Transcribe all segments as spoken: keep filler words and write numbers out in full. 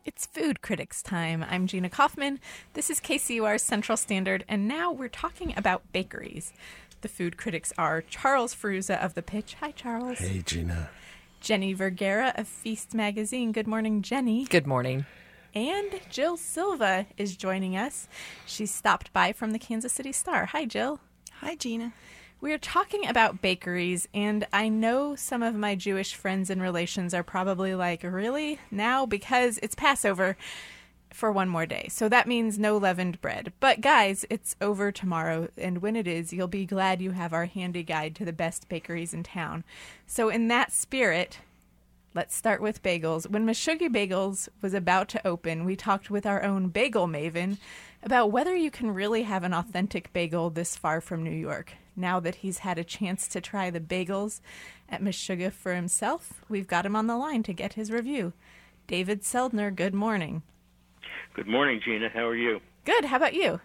It's Food Critics time. I'm Gina Kaufman. This is K C U R Central Standard, and now we're talking about bakeries. The food critics are Charles Ferruza of The Pitch. Hi, Charles. Hey, Gina. Jenny Vergara of Feast Magazine. Good morning, Jenny. Good morning. And Jill Silva is joining us. She stopped by from the Kansas City Star. Hi, Jill. Hi, Gina. We're talking about bakeries, and I know some of my Jewish friends and relations are probably like, really? Now? Because it's Passover for one more day. So that means no leavened bread. But guys, it's over tomorrow, and when it is, you'll be glad you have our handy guide to the best bakeries in town. So in that spirit, let's start with bagels. When Meshuggah Bagels was about to open, we talked with our own bagel maven about whether you can really have an authentic bagel this far from New York. Now that he's had a chance to try the bagels at Meshuggah for himself, we've got him on the line to get his review. David Seldner, good morning. Good morning, Gina. How are you? Good. How about you?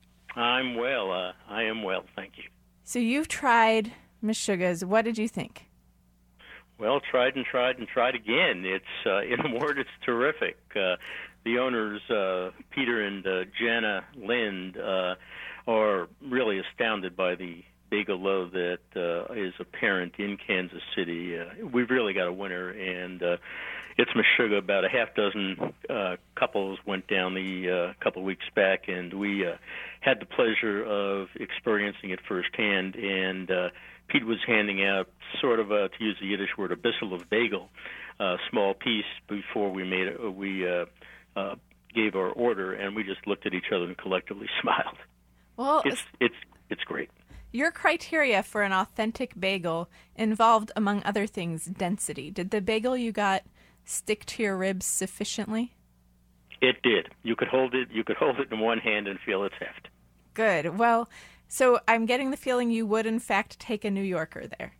I'm well. Uh, I am well, thank you. So you've tried Meshuggah's. What did you think? Well, tried and tried and tried again. It's, uh, in a word, it's terrific. Uh, the owners, uh, Peter and uh, Jana Lind, uh, are really astounded by the bagel love that uh, is apparent in Kansas City. Uh, we've really got a winner, and uh, it's Meshuggah. About a half dozen uh, couples went down the uh, couple of weeks back, and we uh, had the pleasure of experiencing it firsthand. And uh, Pete was handing out sort of, a, to use the Yiddish word, a bissel of bagel, a small piece before we made it. We uh, uh, gave our order, and we just looked at each other and collectively smiled. Well, it's it's it's great. Your criteria for an authentic bagel involved, among other things, density. Did the bagel you got stick to your ribs sufficiently? It did. You could hold it. You could hold it in one hand and feel its heft. Good. Well, so I'm getting the feeling you would, in fact, take a New Yorker there.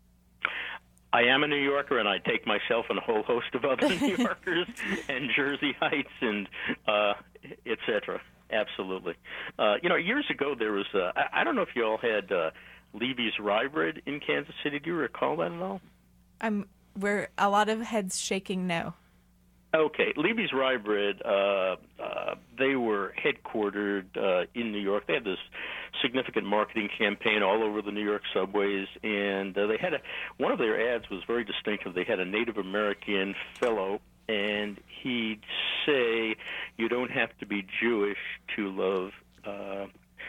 I am a New Yorker, and I take myself and a whole host of other New Yorkers and Jersey Heights and uh, et cetera. Absolutely. Uh, you know, years ago there was, uh, I, I don't know if you all had uh, Levy's Rye Bread in Kansas City. Do you recall that at all? I'm, we're a lot of heads shaking no. Okay. Levy's Rye Bread, uh, uh, they were headquartered uh, in New York. They had this significant marketing campaign all over the New York subways, and uh, they had a, one of their ads was very distinctive. They had a Native American fellow, and he'd say, you don't have to be Jewish to love uh,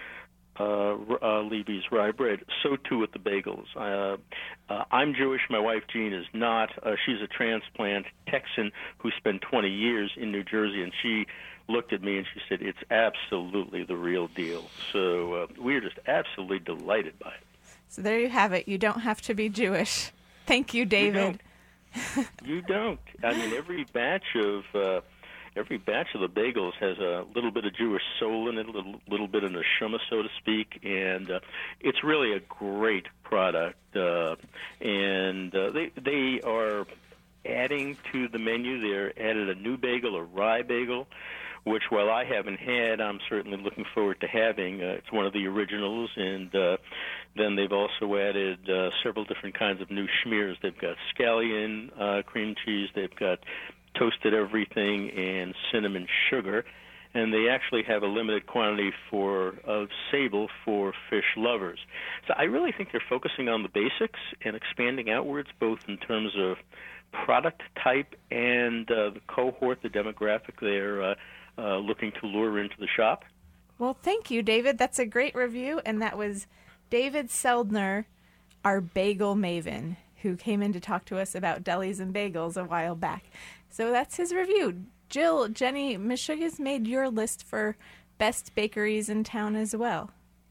uh, uh, Levy's Rye Bread. So, too, with the bagels. Uh, uh, I'm Jewish. My wife, Jean, is not. Uh, she's a transplant Texan who spent twenty years in New Jersey, and she looked at me and she said, it's absolutely the real deal. So uh, we are just absolutely delighted by it. So there you have it. You don't have to be Jewish. Thank you, David. You don't. You don't. I mean, every batch of uh, every batch of the bagels has a little bit of Jewish soul in it, a little, little bit of neshama, so to speak, and uh, it's really a great product. Uh, and uh, they they are adding to the menu. They're added a new bagel, a rye bagel, which, while I haven't had, I'm certainly looking forward to having. Uh, it's one of the originals, and uh, then they've also added uh, several different kinds of new schmears. They've got scallion uh, cream cheese, they've got toasted everything, and cinnamon sugar, and they actually have a limited quantity for of sable for fish lovers. So I really think they're focusing on the basics and expanding outwards, both in terms of product type and uh, the cohort, the demographic they're uh, uh, looking to lure into the shop. Well, thank you, David. That's a great review, and that was David Seldner, our bagel maven, who came in to talk to us about delis and bagels a while back. So that's his review. Jill, Jenny, Meshuggah's made your list for best bakeries in town as well.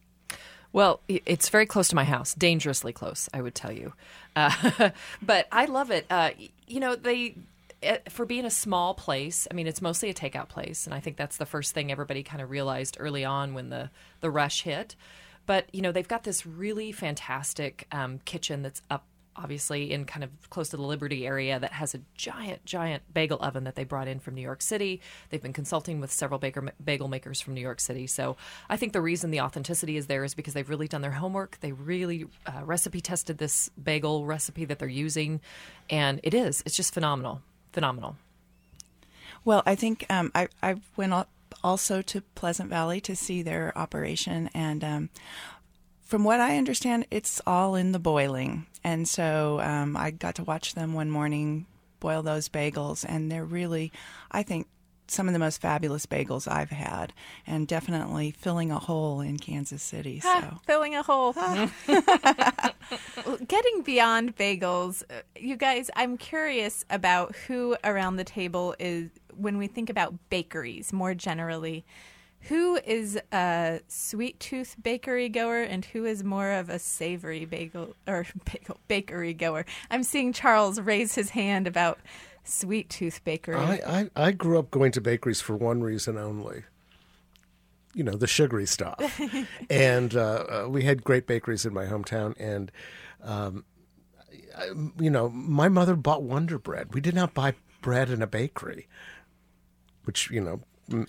Well, it's very close to my house, dangerously close, I would tell you. Uh, but I love it. Uh, you know, they for being a small place, I mean, it's mostly a takeout place, and I think that's the first thing everybody kind of realized early on when the, the rush hit. But, you know, they've got this really fantastic um, kitchen that's up, obviously, in kind of close to the Liberty area that has a giant, giant bagel oven that they brought in from New York City. They've been consulting with several baker, bagel makers from New York City. So I think the reason the authenticity is there is because they've really done their homework. They really uh, recipe tested this bagel recipe that they're using, and it is. It's just phenomenal. Phenomenal. Well, I think um, I, I went al- also to Pleasant Valley to see their operation, and um, from what I understand, it's all in the boiling. And so um, I got to watch them one morning boil those bagels, and they're really, I think, some of the most fabulous bagels I've had, and definitely filling a hole in Kansas City. So Ah, filling a hole. Well, getting beyond bagels, uh, you guys, I'm curious about who around the table is, when we think about bakeries more generally, who is a sweet tooth bakery goer and who is more of a savory bagel or bagel bakery goer? I'm seeing Charles raise his hand about sweet tooth bakery. I, I, I grew up going to bakeries for one reason only. You know, the sugary stuff. and uh, uh, we had great bakeries in my hometown. And, um, I, you know, my mother bought Wonder Bread. We did not buy bread in a bakery, which, you know, m-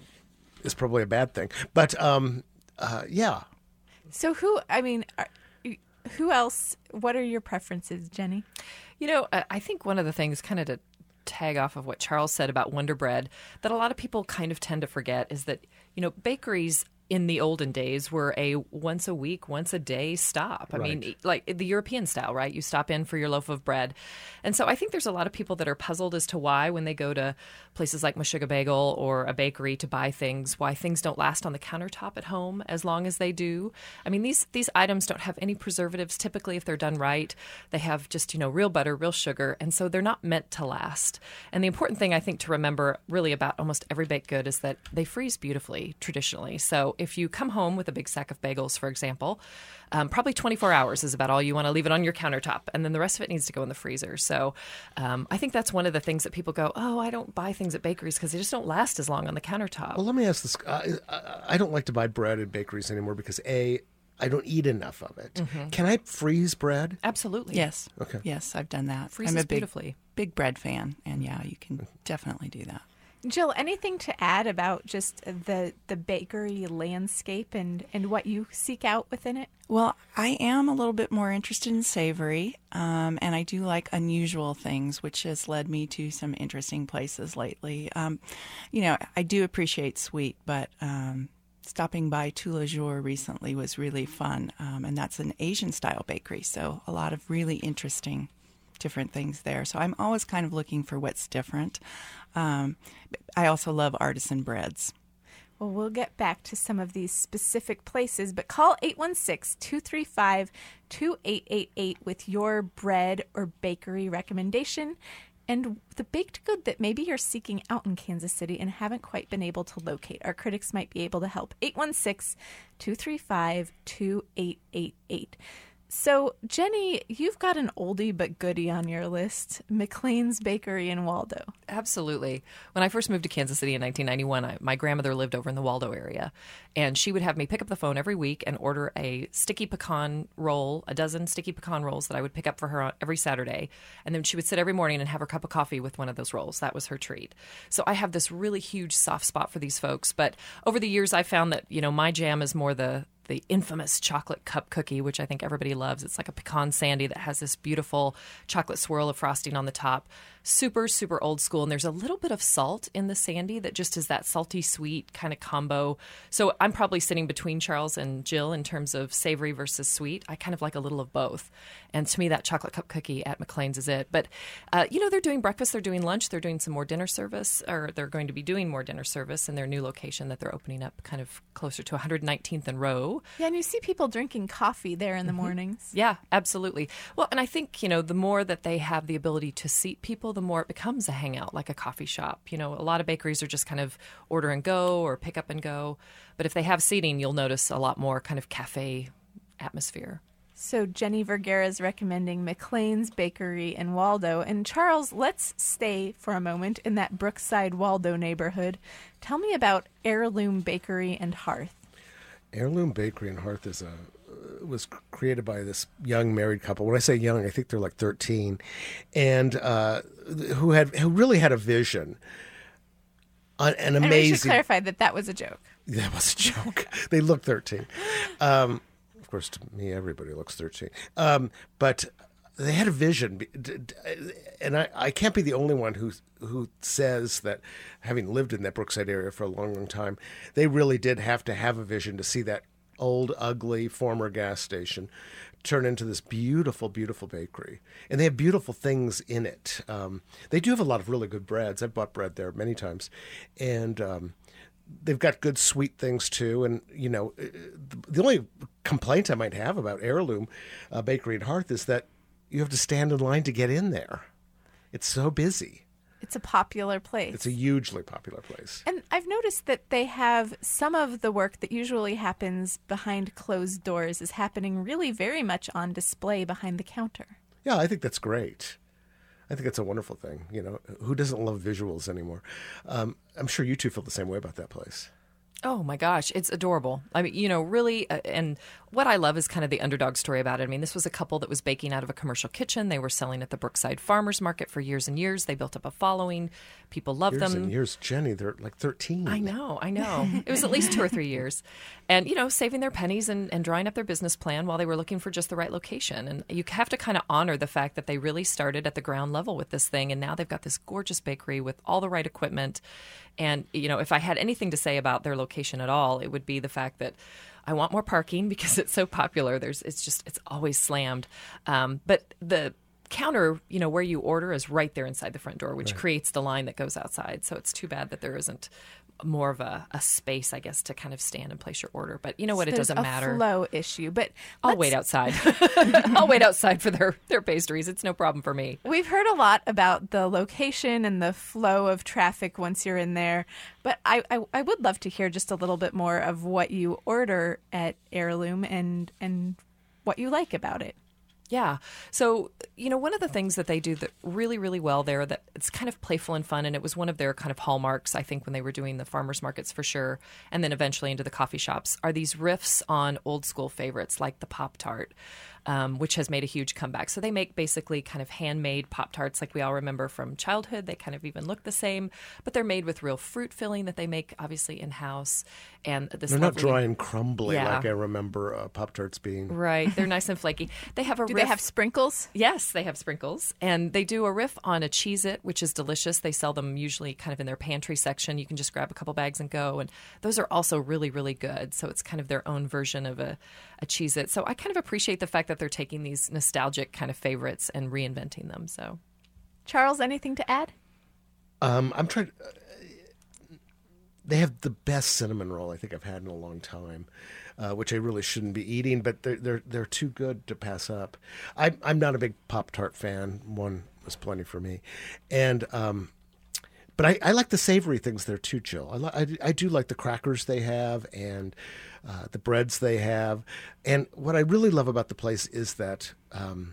is probably a bad thing. But, um, uh, yeah. So who, I mean, are, who else, what are your preferences, Jenny? You know, I I think one of the things, kind of to tag off of what Charles said about Wonder Bread, that a lot of people kind of tend to forget is that, you know, bakeries in the olden days were a once a week, once a day stop. I Right. mean, like the European style, right? You stop in for your loaf of bread. And so I think there's a lot of people that are puzzled as to why, when they go to places like Meshuggah Bagel or a bakery to buy things, why things don't last on the countertop at home as long as they do. I mean, these these items don't have any preservatives typically if they're done right. They have just, you know, real butter, real sugar, and so they're not meant to last. And the important thing I think to remember really about almost every baked good is that they freeze beautifully traditionally. So if you come home with a big sack of bagels, for example, um, probably twenty-four hours is about all you want to leave it on your countertop, and then the rest of it needs to go in the freezer. So um, I think that's one of the things that people go, oh, I don't buy things at bakeries because they just don't last as long on the countertop. Well, let me ask this. Uh, I, I don't like to buy bread at bakeries anymore because, A, I don't eat enough of it. Mm-hmm. Can I freeze bread? Absolutely. yes, Okay. yes, I've done that. Freezes I'm a big, beautifully. big bread fan, and yeah, you can definitely do that. Jill, anything to add about just the the bakery landscape and, and what you seek out within it? Well, I am a little bit more interested in savory, um, and I do like unusual things, which has led me to some interesting places lately. Um, you know, I do appreciate sweet, but um, stopping by Tous les Jours recently was really fun, um, and that's an Asian-style bakery, so a lot of really interesting different things there. So I'm always kind of looking for what's different. Um, I also love artisan breads. Well, we'll get back to some of these specific places, but call eight one six, two three five, two eight eight eight with your bread or bakery recommendation and the baked good that maybe you're seeking out in Kansas City and haven't quite been able to locate. Our critics might be able to help. eight one six, two three five, two eight eight eight. So, Jenny, you've got an oldie but goodie on your list, McLean's Bakery in Waldo. Absolutely. When I first moved to Kansas City in nineteen ninety-one, I, my grandmother lived over in the Waldo area, and she would have me pick up the phone every week and order a sticky pecan roll, a dozen sticky pecan rolls that I would pick up for her every Saturday, and then she would sit every morning and have her cup of coffee with one of those rolls. That was her treat. So I have this really huge soft spot for these folks, but over the years I found that, you know, my jam is more the the infamous chocolate cup cookie, which I think everybody loves. It's like a pecan sandy that has this beautiful chocolate swirl of frosting on the top. Super, super old school. And there's a little bit of salt in the sandy that just is that salty sweet kind of combo. So I'm probably sitting between Charles and Jill in terms of savory versus sweet. I kind of like a little of both. And to me, that chocolate cup cookie at McLean's is it. But, uh, you know, they're doing breakfast, they're doing lunch, they're doing some more dinner service, or they're going to be doing more dinner service in their new location that they're opening up kind of closer to one hundred nineteenth and Rowe. Yeah, and you see people drinking coffee there in the mornings. Yeah, absolutely. Well, and I think, you know, the more that they have the ability to seat people, the more it becomes a hangout, like a coffee shop. You know, a lot of bakeries are just kind of order and go or pick up and go. But if they have seating, you'll notice a lot more kind of cafe atmosphere. So Jenny Vergara is recommending McLean's Bakery in Waldo. And Charles, let's stay for a moment in that Brookside Waldo neighborhood. Tell me about Heirloom Bakery and Hearth. Heirloom Bakery and Hearth is a was created by this young married couple. When I say young, I think they're like thirteen, and uh, who had who really had a vision. An, an amazing. And we should clarify that that was a joke. That was a joke. They look thirteen. Um, of course, to me, everybody looks thirteen. Um, but they had a vision, and I, I can't be the only one who who says that, having lived in that Brookside area for a long, long time, they really did have to have a vision to see that old, ugly former gas station turn into this beautiful, beautiful bakery. And they have beautiful things in it. Um, they do have a lot of really good breads. I've bought bread there many times. And um, they've got good sweet things too. And, you know, the only complaint I might have about Heirloom uh, Bakery and Hearth is that you have to stand in line to get in there. It's so busy. It's a popular place. It's a hugely popular place. And I've noticed that they have some of the work that usually happens behind closed doors is happening really very much on display behind the counter. Yeah, I think that's great. I think that's a wonderful thing. You know, who doesn't love visuals anymore? Um, I'm sure you two feel the same way about that place. Oh my gosh, it's adorable. I mean, you know, really, uh, and what I love is kind of the underdog story about it. I mean, this was a couple that was baking out of a commercial kitchen. They were selling at the Brookside Farmers Market for years and years. They built up a following. People loved years them. And years, Jenny, they're like thirteen. I know, I know. It was at least two or three years. And, you know, saving their pennies and, and drawing up their business plan while they were looking for just the right location. And you have to kind of honor the fact that they really started at the ground level with this thing. And now they've got this gorgeous bakery with all the right equipment. And, you know, if I had anything to say about their location at all, it would be the fact that I want more parking because it's so popular. There's, it's just, it's always slammed. Um, but the counter, you know, where you order is right there inside the front door, which right. creates the line that goes outside. So it's too bad that there isn't more of a, a space, I guess, to kind of stand and place your order. But you know what? So it doesn't a matter. Flow issue, but I'll wait outside. I'll wait outside for their, their pastries. It's no problem for me. We've heard a lot about the location and the flow of traffic once you're in there, but I, I, I would love to hear just a little bit more of what you order at Heirloom and and what you like about it. Yeah. So, you know, one of the things that they do that really, really well there, that it's kind of playful and fun, and it was one of their kind of hallmarks, I think, when they were doing the farmers markets for sure, and then eventually into the coffee shops, are these riffs on old school favorites like the Pop-Tart, um, which has made a huge comeback. So they make basically kind of handmade Pop-Tarts like we all remember from childhood. They kind of even look the same, but they're made with real fruit filling that they make obviously in-house. And this They're not lovely... dry and crumbly yeah. like I remember uh, Pop-Tarts being. Right. They're nice and flaky. They have a Do riff... they have sprinkles? Yes, they have sprinkles. And they do a riff on a Cheez-It, which is delicious. They sell them usually kind of in their pantry section. You can just grab a couple bags and go. And those are also really, really good. So it's kind of their own version of a, a Cheez-It. So I kind of appreciate the fact that they're taking these nostalgic kind of favorites and reinventing them. So, Charles, anything to add? Um, I'm trying. Uh, they have the best cinnamon roll I think I've had in a long time, uh, which I really shouldn't be eating, but they're they're they're too good to pass up. I'm I'm not a big Pop-Tart fan. One was plenty for me, and um, but I, I like the savory things there too, Jill. I, li- I I do like the crackers they have and uh, the breads they have, and what I really love about the place is that. Um,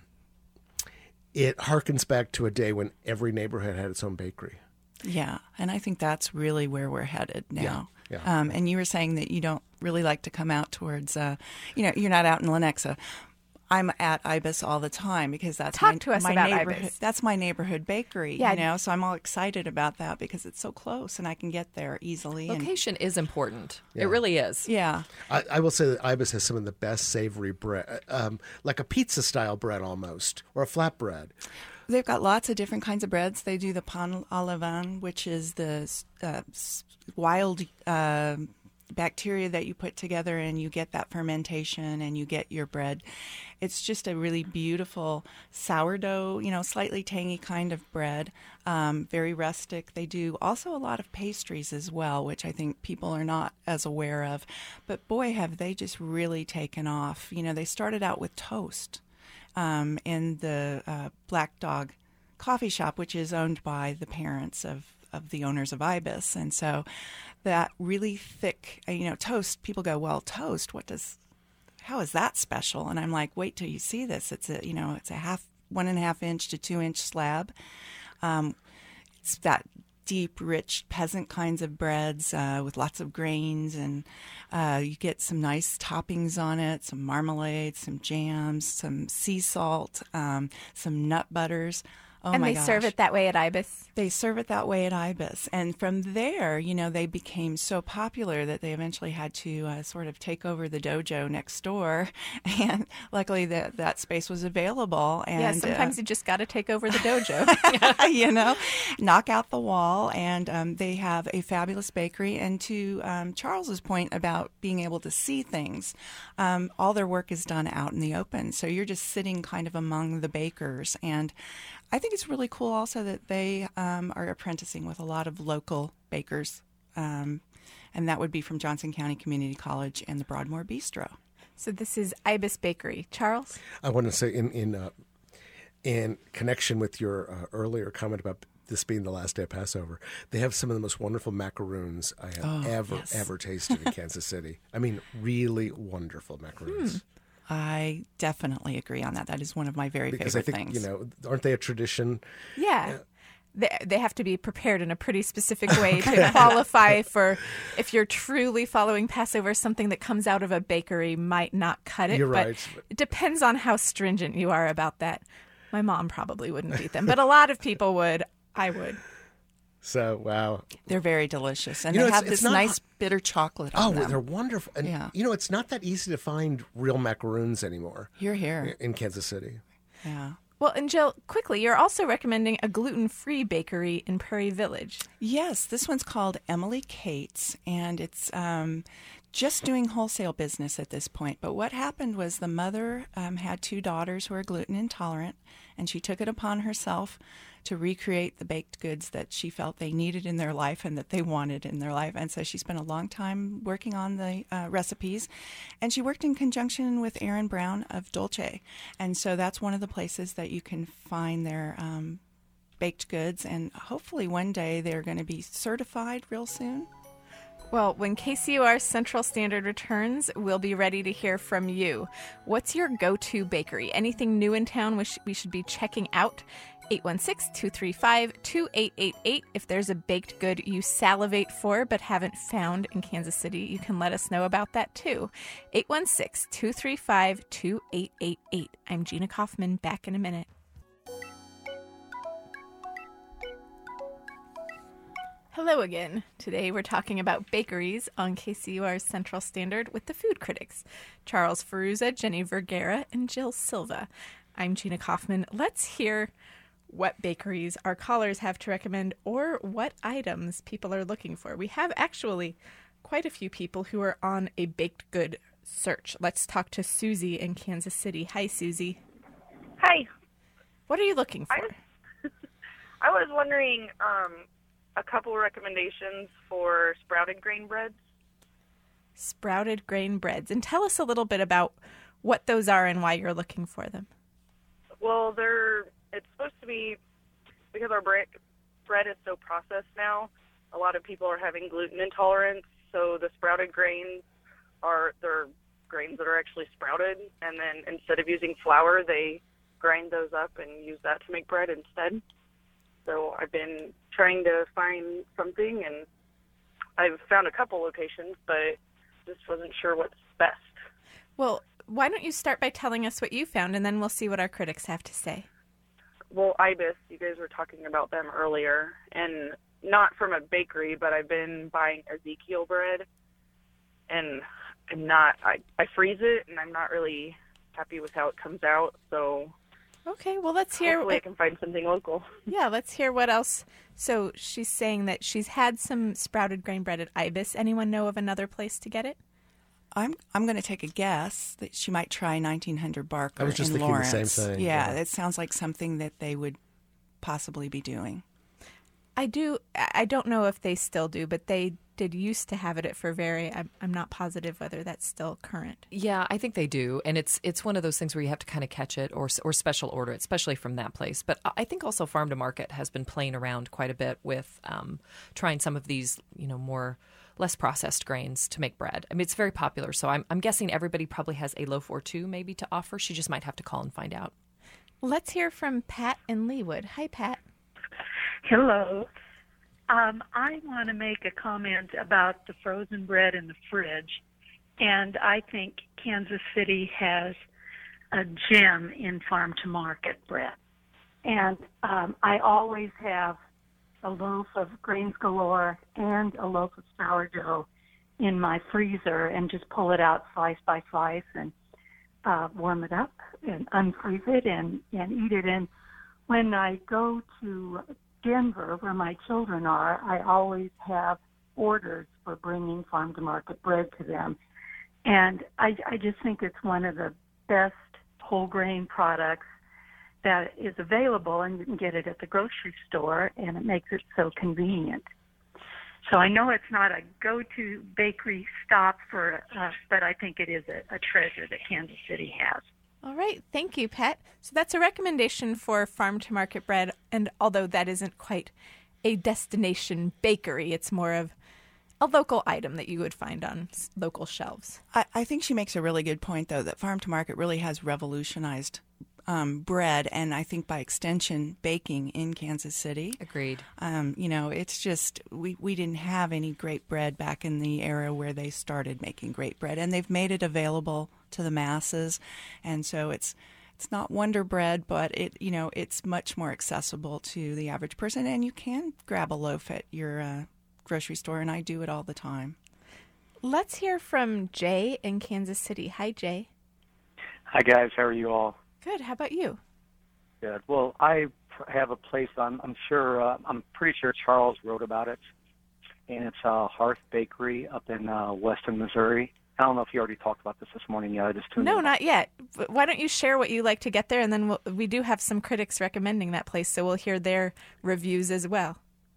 It harkens back to a day when every neighborhood had its own bakery. Yeah, and I think that's really where we're headed now. Yeah, yeah. Um, and you were saying that you don't really like to come out towards, uh, you know, you're not out in Lenexa. I'm at Ibis all the time because that's Talk my, to us my about neighborhood. Ibis. That's my neighborhood bakery, Yeah. you know. So I'm all excited about that because it's so close and I can get there easily. and- location is important. Yeah. It really is. yeah. I, I will say that Ibis has some of the best savory bread, um, like a pizza-style bread almost, or a flatbread. They've got lots of different kinds of breads. They do the pan au levain, which is the uh, s- wild uh, bacteria that you put together and you get that fermentation and you get your bread. It's just a really beautiful sourdough, you know, slightly tangy kind of bread, um, very rustic. They do also a lot of pastries as well, which I think people are not as aware of. But boy, have they just really taken off. You know, they started out with toast. Um, in the uh, Black Dog coffee shop, which is owned by the parents of, of the owners of Ibis. And so that really thick, uh, you know, toast, people go, well, toast, what does, how is that special? And I'm like, wait till you see this. It's a, you know, it's a half, one and a half inch to two inch slab. Um, it's that deep, rich peasant kinds of breads uh, with lots of grains, and uh, you get some nice toppings on it, some marmalade, some jams, some sea salt, um, some nut butters. Oh and my they gosh. serve it that way at Ibis. They serve it that way at Ibis. And from there, you know, they became so popular that they eventually had to uh, sort of take over the dojo next door. And luckily that, that space was available. And Yeah, sometimes uh, you just got to take over the dojo. you know, knock out the wall. And um, they have a fabulous bakery. And to um, Charles's point about being able to see things, um, all their work is done out in the open. So you're just sitting kind of among the bakers. And I think it's really cool also that they um, are apprenticing with a lot of local bakers. Um, and that would be from Johnson County Community College and the Broadmoor Bistro. So this is Ibis Bakery. Charles? I want to say in in uh, in connection with your uh, earlier comment about this being the last day of Passover, they have some of the most wonderful macaroons I have Oh, ever yes. ever tasted in Kansas City. I mean, really wonderful macaroons. Hmm. I definitely agree on that. That is one of my very Because I favorite think, things. you know, aren't they a tradition? Yeah. They, they have to be prepared in a pretty specific way to qualify for, if you're truly following Passover, something that comes out of a bakery might not cut it. You're but right. It depends on how stringent you are about that. My mom probably wouldn't eat them, but a lot of people would. I would. So, wow. They're very delicious. And You know, they it's- have it's this not- nice bitter chocolate Oh, on them. they're wonderful. And, Yeah. you know, it's not that easy to find real macaroons anymore You're here. in Kansas City. Yeah. Well, and Jill, quickly, you're also recommending a gluten-free bakery in Prairie Village. Yes, this one's called Emily Kate's, and it's um, just doing wholesale business at this point. But what happened was the mother um, had two daughters who are gluten intolerant, and she took it upon herself to recreate the baked goods that she felt they needed in their life and that they wanted in their life. And so she spent a long time working on the uh, recipes, and she worked in conjunction with Aaron Brown of Dolce. And so that's one of the places that you can find their um, baked goods, and hopefully one day they're going to be certified real soon. Well, when K C U R Central Standard returns, we'll be ready to hear from you. What's your go-to bakery? Anything new in town we, sh- we should be checking out? eight one six, two three five, two eight eight eight. If there's a baked good you salivate for but haven't found in Kansas City, you can let us know about that too. eight one six, two three five, two eight eight eight. I'm Gina Kaufman, back in a minute. Hello again. Today we're talking about bakeries on K C U R's Central Standard with the food critics, Charles Ferruza, Jenny Vergara, and Jill Silva. I'm Gina Kaufman. Let's hear what bakeries our callers have to recommend or what items people are looking for. We have actually quite a few people who are on a baked good search. Let's talk to Susie in Kansas City. Hi, Susie. Hi. What are you looking for? I, I was wondering um, a couple recommendations for sprouted grain breads. Sprouted grain breads. And tell us a little bit about what those are and why you're looking for them. Well, they're it's supposed to be, because our bread, bread is so processed now, a lot of people are having gluten intolerance, so the sprouted grains are, they're grains that are actually sprouted, and then instead of using flour, they grind those up and use that to make bread instead. So I've been trying to find something, and I've found a couple locations, but just wasn't sure what's best. Well, why don't you start by telling us what you found, and then we'll see what our critics have to say. Well, Ibis, you guys were talking about them earlier, and not from a bakery, but I've been buying Ezekiel bread, and I'm not, I, I freeze it, and I'm not really happy with how it comes out, so Okay, well, let's hear. hopefully I can find something local. Yeah, let's hear what else. So she's saying that she's had some sprouted grain bread at Ibis. Anyone know of another place to get it? I'm I'm going to take a guess that she might try nineteen hundred Barker I was just in thinking the Lawrence. same thing, Yeah, yeah. it sounds like something that they would possibly be doing. I do. I don't know if they still do, but they did used to have it at Ferveri. I'm, I'm not positive whether that's still current. Yeah, I think they do, and it's it's one of those things where you have to kind of catch it or or special order it, especially from that place. But I think also Farm to Market has been playing around quite a bit with um, trying some of these, you know, more less processed grains to make bread. I mean, it's very popular, so I'm I'm guessing everybody probably has a loaf or two maybe to offer. She just might have to call and find out. Let's hear from Pat in Leawood. Hi, Pat. Hello. Um, I want to make a comment about the frozen bread in the fridge, and I think Kansas City has a gem in farm-to-market bread. And um, I always have a loaf of Grains Galore and a loaf of sourdough in my freezer and just pull it out slice by slice and uh, warm it up and unfreeze it and, and eat it. And when I go to Denver, where my children are, I always have orders for bringing farm-to-market bread to them. And I, I just think it's one of the best whole grain products that is available, and you can get it at the grocery store, and it makes it so convenient. So I know it's not a go-to bakery stop for us, but I think it is a, a treasure that Kansas City has. All right. Thank you, Pat. So that's a recommendation for farm-to-market bread, and although that isn't quite a destination bakery, it's more of a local item that you would find on s- local shelves. I, I think she makes a really good point, though, that farm to market really has revolutionized um, bread, and I think by extension, baking in Kansas City. Agreed. Um, you know, it's just, we, we didn't have any great bread back in the era where they started making great bread, and they've made it available to the masses, and so it's it's not Wonder Bread, but it you know it's much more accessible to the average person, and you can grab a loaf at your uh, grocery store, and I do it all the time. Let's hear from Jay in Kansas City. Hi, Jay. Hi, guys. How are you all? Good. How about you? Good. Well, I have a place. I'm, I'm sure. Uh, I'm pretty sure Charles wrote about it, and it's uh, Hearth Bakery up in uh, Weston, Missouri. I don't know if you already talked about this this morning. Yeah, I just tuned No, in. not yet. But why don't you share what you like to get there, and then we'll, we do have some critics recommending that place, so we'll hear their reviews as well.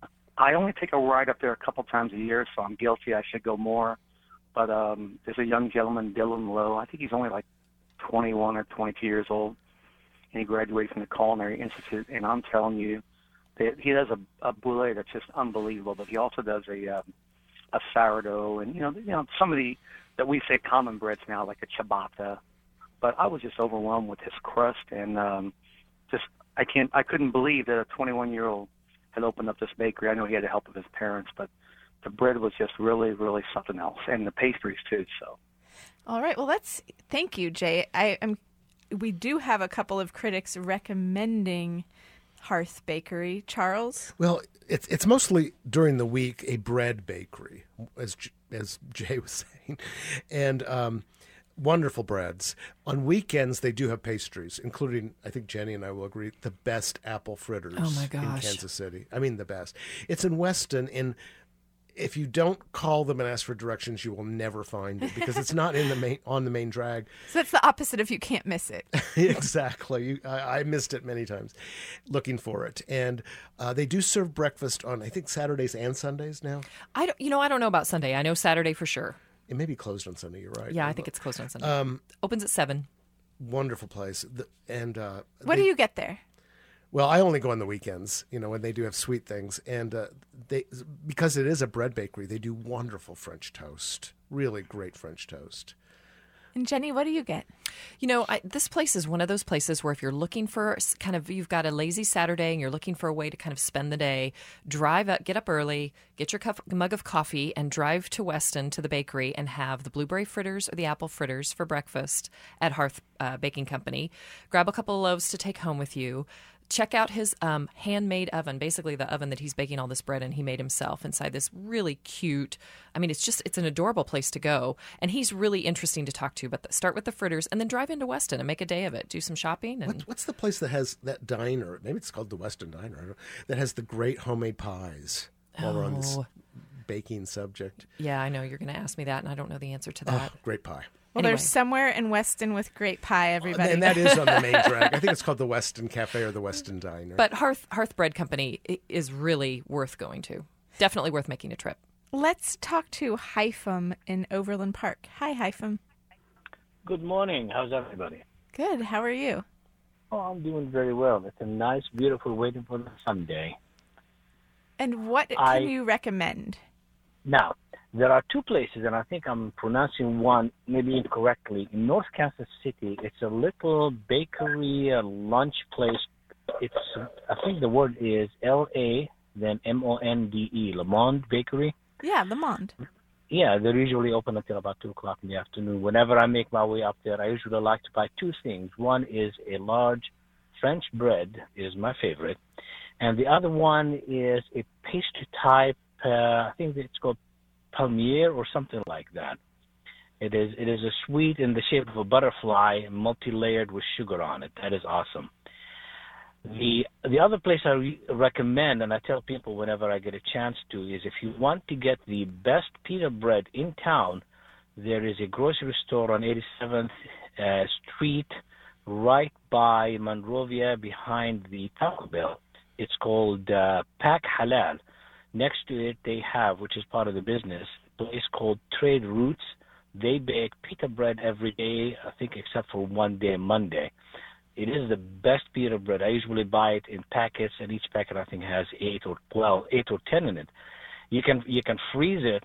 I only take a ride up there a couple times a year, so I'm guilty. I should go more. But um, there's a young gentleman, Dylan Lowe. I think he's only like twenty-one or twenty-two years old, and he graduated from the Culinary Institute. And I'm telling you, that he does a, a boulet that's just unbelievable. But he also does a um, a sourdough, and you know, you know, some of the that we say common breads now, like a ciabatta. But I was just overwhelmed with his crust, and um, just I can't, I couldn't believe that a twenty-one-year-old had opened up this bakery. I know he had the help of his parents, but the bread was just really, really something else, and the pastries too. So, all right. Well, let's thank you, Jay. I am. We do have a couple of critics recommending Hearth Bakery. Charles? Well, it's it's mostly during the week a bread bakery, as J- as Jay was saying, and um, wonderful breads. On weekends, they do have pastries, including, I think Jenny and I will agree, the best apple fritters Oh, my in gosh. Kansas City. I mean, the best. It's in Weston, and if you don't call them and ask for directions, you will never find it because it's not in the main on the main drag. So that's the opposite of you can't miss it. Exactly. You, I, I missed it many times looking for it. And uh, they do serve breakfast on, I think, Saturdays and Sundays now. I don't, you know, I don't know about Sunday. I know Saturday for sure. It may be closed on Sunday, you're right. Yeah, I think it's closed on Sunday. Um, Opens at seven. Wonderful place. The, and uh, What they- do you get there? Well, I only go on the weekends, you know, when they do have sweet things. And uh, they because it is a bread bakery, they do wonderful French toast. Really great French toast. And Jenny, what do you get? You know, I, this place is one of those places where if you're looking for s- kind of, you've got a lazy Saturday and you're looking for a way to kind of spend the day, drive up, get up early, get your cup, mug of coffee, and drive to Weston to the bakery and have the blueberry fritters or the apple fritters for breakfast at Hearth uh, Baking Company. Grab a couple of loaves to take home with you. Check out his um, handmade oven, basically the oven that he's baking all this bread in, he made himself inside this really cute, I mean, it's just, it's an adorable place to go. And he's really interesting to talk to, but the, start with the fritters and then drive into Weston and make a day of it. Do some shopping. And What, what's the place that has that diner? Maybe it's called the Weston Diner. I don't know, that has the great homemade pies while we're on this Oh. baking subject. yeah, I know you're going to ask me that, and I don't know the answer to that. Oh, great pie. Well, Anyway. there's somewhere in Weston with great pie, everybody. And that is on the main drag. I think it's called the Weston Cafe or the Weston Diner. But Hearth, Hearth Bread Company i- is really worth going to. Definitely worth making a trip. Let's talk to Hypham in Overland Park. Hi, Hypham. Good morning. How's everybody? Good. How are you? Oh, I'm doing very well. It's a nice, beautiful waiting for the Sunday. And what I- can you recommend? Now, there are two places, and I think I'm pronouncing one maybe incorrectly. In North Kansas City, it's a little bakery, a lunch place. It's, I think the word is L A, then M O N D E, Le Monde Bakery. Yeah, Le Monde. Yeah, they're usually open until about two o'clock in the afternoon. Whenever I make my way up there, I usually like to buy two things. One is a large French bread is my favorite. And the other one is a pastry type, uh, I think it's called palmier or something like that. It is it is a sweet in the shape of a butterfly, multi-layered with sugar on it. That is awesome. The the other place I re- recommend, and I tell people whenever I get a chance to, is if you want to get the best pita bread in town, there is a grocery store on eighty-seventh uh, Street, right by Monrovia, behind the Taco Bell. It's called uh, Pack Halal. Next to it, they have, which is part of the business, a place called Trade Roots. They bake pita bread every day, I think, except for one day, Monday. It is the best pita bread. I usually buy it in packets, and each packet I think has eight or twelve, eight or ten in it. You can you can freeze it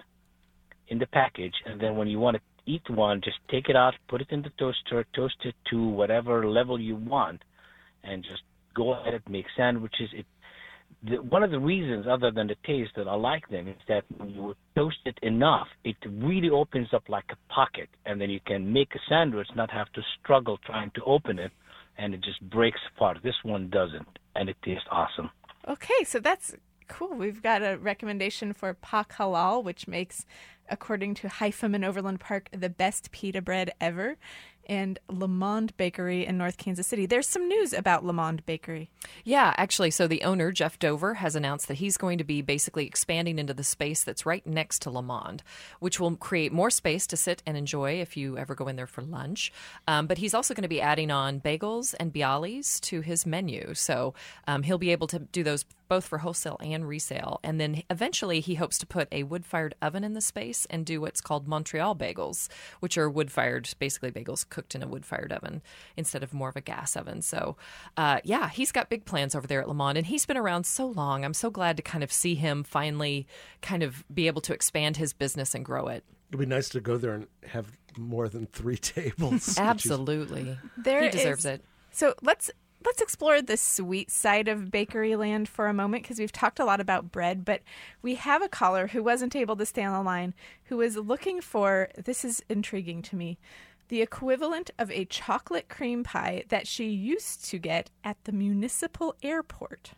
in the package, and then when you want to eat one, just take it out, put it in the toaster, toast it to whatever level you want, and just go ahead and make sandwiches. It the, one of the reasons, other than the taste, that I like them is that when you toast it enough, it really opens up like a pocket, and then you can make a sandwich, not have to struggle trying to open it, and it just breaks apart. This one doesn't, and it tastes awesome. Okay, so that's cool. We've got a recommendation for Pack Halal, which makes, according to Haifam in Overland Park, the best pita bread ever, and Le Monde Bakery in North Kansas City. There's some news about Le Monde Bakery. Yeah, actually, so the owner, Jeff Dover, has announced that he's going to be basically expanding into the space that's right next to Le Monde, which will create more space to sit and enjoy if you ever go in there for lunch. Um, but he's also going to be adding on bagels and bialys to his menu. So um, he'll be able to do those both for wholesale and resale. And then eventually he hopes to put a wood-fired oven in the space and do what's called Montreal bagels, which are wood-fired, basically bagels cooked in a wood-fired oven instead of more of a gas oven. So, uh, yeah, he's got big plans over there at Le Monde, and he's been around so long. I'm so glad to kind of see him finally kind of be able to expand his business and grow it. It'd be nice to go there and have more than three tables. Absolutely. There he deserves is, it. So let's let's explore the sweet side of bakery land for a moment, because we've talked a lot about bread, but we have a caller who wasn't able to stay on the line who is looking for, this is intriguing to me, the equivalent of a chocolate cream pie that she used to get at the municipal airport.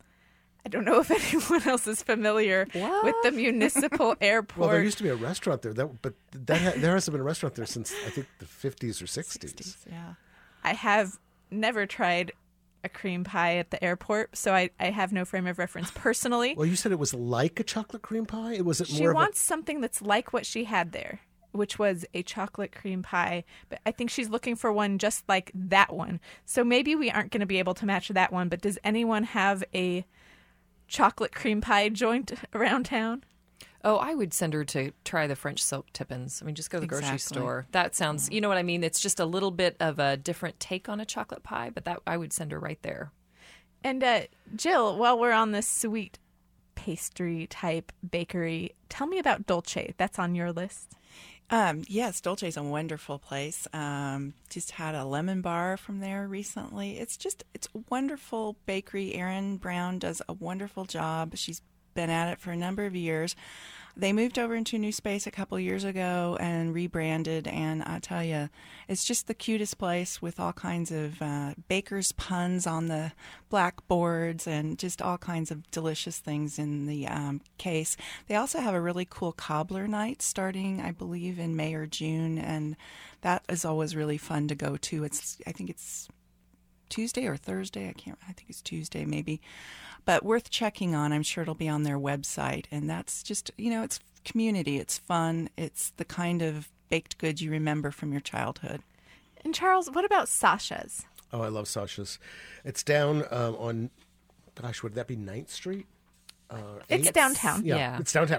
I don't know if anyone else is familiar what? with the municipal airport. Well, there used to be a restaurant there, that, but that ha- there hasn't been a restaurant there since, I think, the fifties or sixties. sixties, yeah. I have never tried a cream pie at the airport, so I, I have no frame of reference personally. Well, you said it was like a chocolate cream pie? It was it She more of wants a... something that's like what she had there, which was a chocolate cream pie. But I think she's looking for one just like that one. So maybe we aren't going to be able to match that one, but does anyone have a chocolate cream pie joint around town? Oh, I would send her to try the French silk tippins. I mean, just go to the grocery Exactly. store. That sounds, you know what I mean? It's just a little bit of a different take on a chocolate pie, but that I would send her right there. And uh, Jill, while we're on this sweet pastry type bakery, tell me about Dolce. That's on your list. Um, yes, Dolce is a wonderful place. Um, just had a lemon bar from there recently. It's just, it's a wonderful bakery. Erin Brown does a wonderful job. She's been at it for a number of years. They moved over into a new space a couple years ago and rebranded, and I tell you, it's just the cutest place with all kinds of uh, baker's puns on the blackboards and just all kinds of delicious things in the um, case. They also have a really cool cobbler night starting, I believe, in May or June, and that is always really fun to go to. It's, I think it's Tuesday or Thursday. I can't, I think it's Tuesday maybe, but worth checking on. I'm sure it'll be on their website. And that's just, you know, it's community. It's fun. It's the kind of baked goods you remember from your childhood. And Charles, what about Sasha's? Oh, I love Sasha's. It's down um, on, gosh, would that be ninth Street? Uh, It's eighth? downtown. Yeah, Yeah. it's downtown.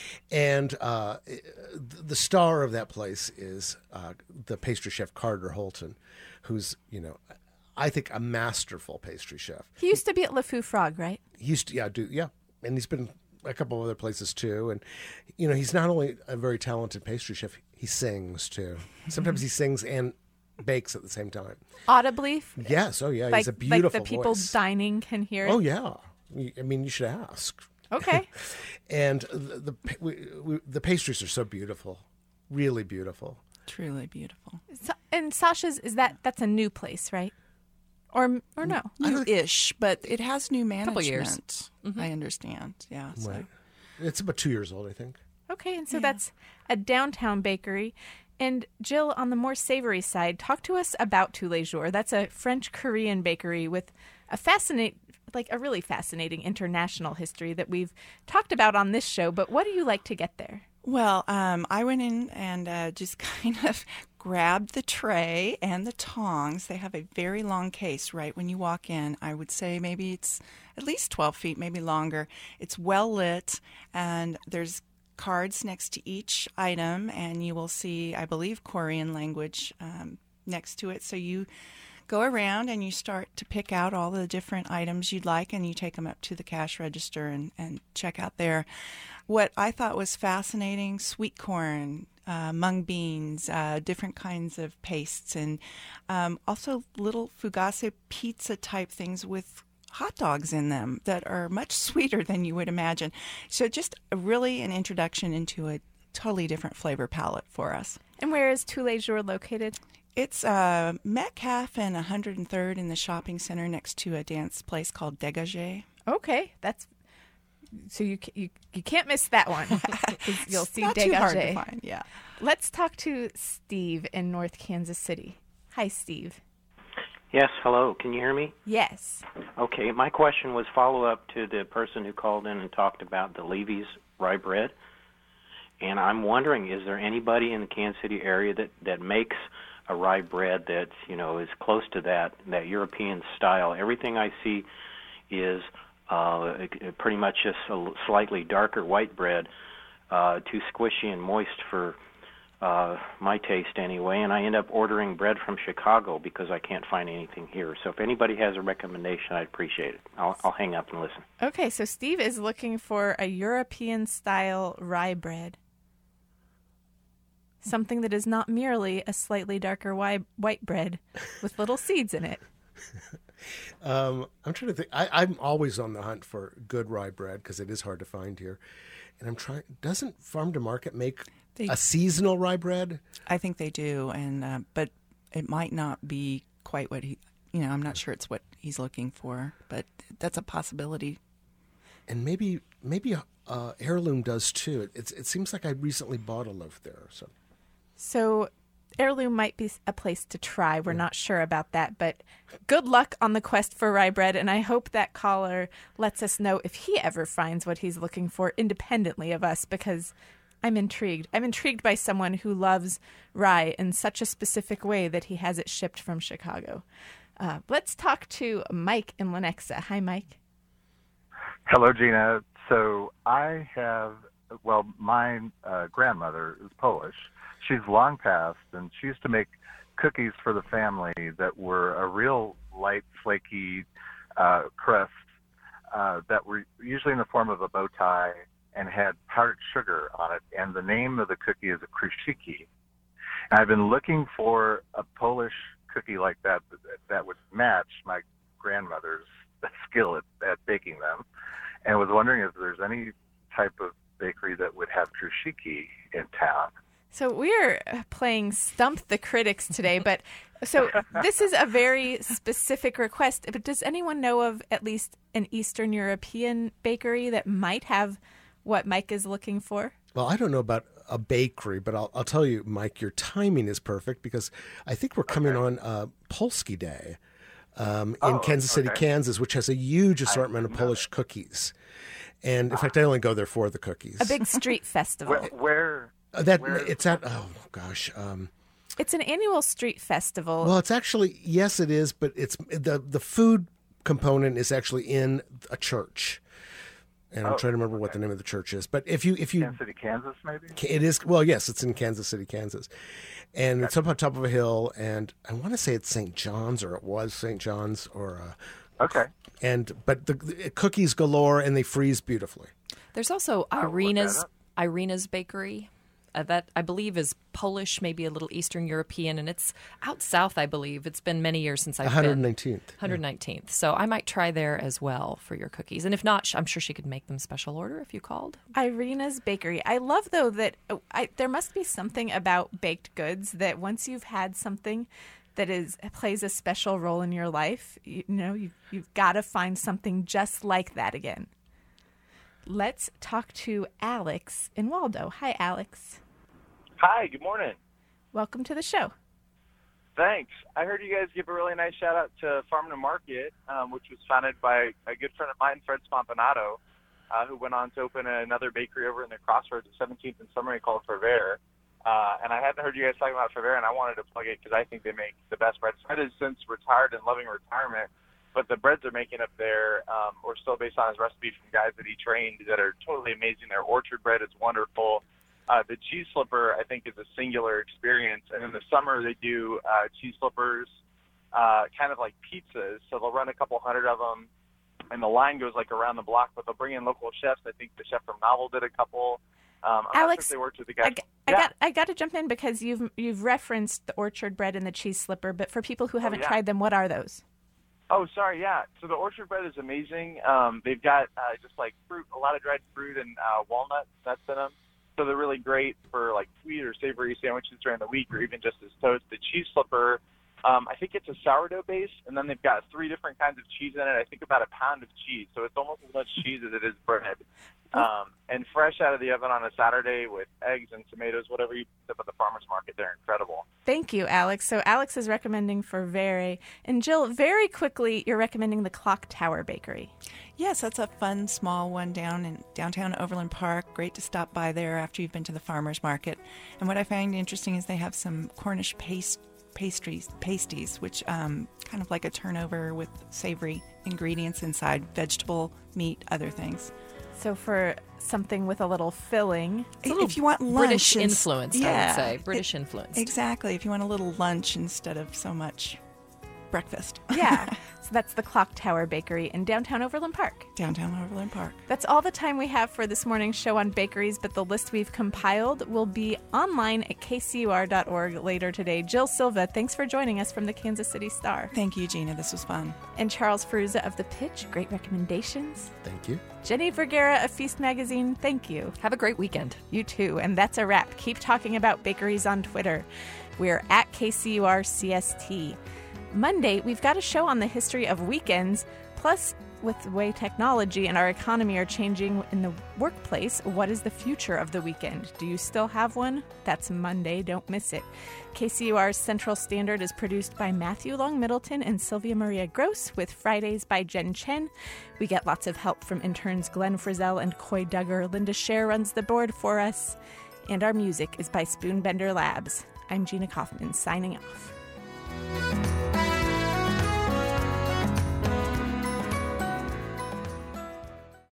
And uh, the star of that place is uh, the pastry chef Carter Holton, who's, you know, I think a masterful pastry chef. He used to be at Le Fou Frog, right? He used to, yeah, do, yeah. And he's been a couple of other places too. And, you know, he's not only a very talented pastry chef, he sings too. Sometimes he sings and bakes at the same time. Audibly? Yes, oh yeah, Like, he's a beautiful like the people voice. dining can hear it? Oh yeah, I mean you should ask. Okay. And the the, we, we, the pastries are so beautiful, really beautiful. Truly beautiful. So, and Sasha's, is that, that's a new place, right? Or or no? New-ish, but it has new management. Couple years. Mm-hmm. I understand. Yeah. So. Right. It's about two years old, I think. Okay, and so that's a downtown bakery. And Jill, on the more savory side, talk to us about Tous les Jours. That's a French-Korean bakery with a fascinate, like a really fascinating international history that we've talked about on this show. But what do you like to get there? Well, um, I went in and uh, just kind of grabbed the tray and the tongs. They have a very long case right when you walk in. I would say maybe it's at least twelve feet, maybe longer. It's well lit, and there's cards next to each item, and you will see, I believe, Korean language um, next to it. So you go around and you start to pick out all the different items you'd like, and you take them up to the cash register and, and check out there. What I thought was fascinating, sweet corn, uh, mung beans, uh, different kinds of pastes, and um, also little fugasse pizza type things with hot dogs in them that are much sweeter than you would imagine. So just a, really an introduction into a totally different flavor palette for us. And where is Tous les Jours located? It's uh, Metcalf and one hundred third in the shopping center next to a dance place called Dégagé. Okay, that's so you you you can't miss that one. You'll see Not Dégagé. too hard to find, yeah. Let's talk to Steve in North Kansas City. Hi, Steve. Yes, hello. Can you hear me? Yes. Okay, my question was follow-up to the person who called in and talked about the Levy's rye bread. And I'm wondering, is there anybody in the Kansas City area that, that makes a rye bread that, you know, is close to that, that European style? Everything I see is uh, pretty much just a slightly darker white bread, uh, too squishy and moist for Uh, my taste anyway, and I end up ordering bread from Chicago because I can't find anything here. So if anybody has a recommendation, I'd appreciate it. I'll, I'll hang up and listen. Okay, so Steve is looking for a European-style rye bread. Something that is not merely a slightly darker white, white bread with little seeds in it. um, I'm trying to think. I, I'm always on the hunt for good rye bread because it is hard to find here. And I'm trying. Doesn't Farm to Market make They, a seasonal rye bread? I think they do, and uh, but it might not be quite what he. You know, I'm not sure it's what he's looking for, but that's a possibility. And maybe maybe uh, Heirloom does too. It, it's, it seems like I recently bought a loaf there. So, so Heirloom might be a place to try. We're not sure about that, but good luck on the quest for rye bread, and I hope that caller lets us know if he ever finds what he's looking for independently of us, because I'm intrigued. I'm intrigued by someone who loves rye in such a specific way that he has it shipped from Chicago. Uh, let's talk to Mike in Lenexa. Hi, Mike. Hello, Gina. So I have, well, my uh, grandmother is Polish. She's long passed, and she used to make cookies for the family that were a real light, flaky uh, crust uh, that were usually in the form of a bow tie and had powdered sugar on it. And the name of the cookie is a krusziki. And I've been looking for a Polish cookie like that that would match my grandmother's skill at, at baking them, and was wondering if there's any type of bakery that would have krusziki in town. So we're playing Stump the Critics today, but so this is a very specific request. But does anyone know of at least an Eastern European bakery that might have what Mike is looking for? Well, I don't know about a bakery, but I'll, I'll tell you, Mike, your timing is perfect because I think we're coming okay. on uh, Polski Day um, in oh, Kansas City, okay. Kansas, which has a huge assortment of Polish that. cookies. And in fact, I only go there for the cookies. A big street festival. Where? where uh, that where it's at. Oh gosh. Um, it's an annual street festival. Well, it's actually yes, it is, but it's the the food component is actually in a church. And I'm oh, trying to remember okay. what the name of the church is. But if you if you Kansas City, Kansas, maybe it is. Well, yes, it's in Kansas City, Kansas, and okay. it's up on top of a hill. And I want to say it's Saint John's, or it was Saint John's, or uh, okay. And but the, the cookies galore, and they freeze beautifully. There's also Irina's Irina's Bakery. Uh, that I believe is Polish, maybe a little Eastern European, and it's out south, I believe. It's been many years since I've one hundred been. nineteenth. one hundred nineteenth. Yeah. So I might try there as well for your cookies. And if not, I'm sure she could make them special order if you called. Irina's Bakery. I love, though, that I, there must be something about baked goods that once you've had something that is plays a special role in your life, you know, you, you've got to find something just like that again. Let's talk to Alex in Waldo. Hi, Alex. Hi, good morning. Welcome to the show. Thanks. I heard you guys give a really nice shout out to Farm to Market, um, which was founded by a good friend of mine, Fred Spompanato, uh, who went on to open another bakery over in the Crossroads at seventeenth and Summery called Fervere. Uh, and I hadn't heard you guys talking about Fervere, and I wanted to plug it because I think they make the best breads. Fred has since retired and loving retirement, but the breads they're making up there um, are still based on his recipe from guys that he trained that are totally amazing. Their orchard bread is wonderful. Uh, the cheese slipper, I think, is a singular experience. And in the summer, they do uh, cheese slippers, uh, kind of like pizzas. So they'll run a couple hundred of them, and the line goes like around the block. But they'll bring in local chefs. I think the chef from Novel did a couple. Um, I'm Alex, not sure if they worked with the guy. I, g- I yeah. got I got to jump in because you've you've referenced the orchard bread and the cheese slipper. But for people who haven't yeah. tried them, what are those? Oh, sorry, yeah. So the orchard bread is amazing. Um, they've got uh, just like fruit, a lot of dried fruit and uh, walnut nuts in them. So they're really great for like sweet or savory sandwiches during the week or even just as toast. The cheese slipper, um, I think it's a sourdough base, and then they've got three different kinds of cheese in it. I think about a pound of cheese. So it's almost as much cheese as it is bread. Um, and fresh out of the oven on a Saturday with eggs and tomatoes, whatever you pick up at the farmer's market, they're incredible. Thank you, Alex. So Alex is recommending Fervere. And Jill, very quickly, you're recommending the Clock Tower Bakery. Yes, that's a fun, small one down in downtown Overland Park. Great to stop by there after you've been to the farmer's market. And what I find interesting is they have some Cornish paste, pastries, pasties, which um, kind of like a turnover with savory ingredients inside, vegetable, meat, other things. So for something with a little filling. A little if you want lunch. British and, influence, yeah, I would say. British it, influence. Exactly. If you want a little lunch instead of so much breakfast. Yeah. So that's the Clock Tower Bakery in downtown Overland Park. Downtown Overland Park. That's all the time we have for this morning's show on bakeries, but the list we've compiled will be online at k c u r dot org later today. Jill Silva, thanks for joining us from the Kansas City Star. Thank you, Gina. This was fun. And Charles Feruzza of The Pitch, great recommendations. Thank you. Jenny Vergara of Feast Magazine, thank you. Have a great weekend. You too. And that's a wrap. Keep talking about bakeries on Twitter. We're at K C U R C S T. Monday, we've got a show on the history of weekends, plus with the way technology and our economy are changing in the workplace, what is the future of the weekend? Do you still have one? That's Monday. Don't miss it. K C U R's Central Standard is produced by Matthew Long Middleton and Sylvia Maria Gross, with Fridays by Jen Chen. We get lots of help from interns Glenn Frizzell and Coy Duggar. Linda Scher runs the board for us. And our music is by Spoonbender Labs. I'm Gina Kaufman, signing off.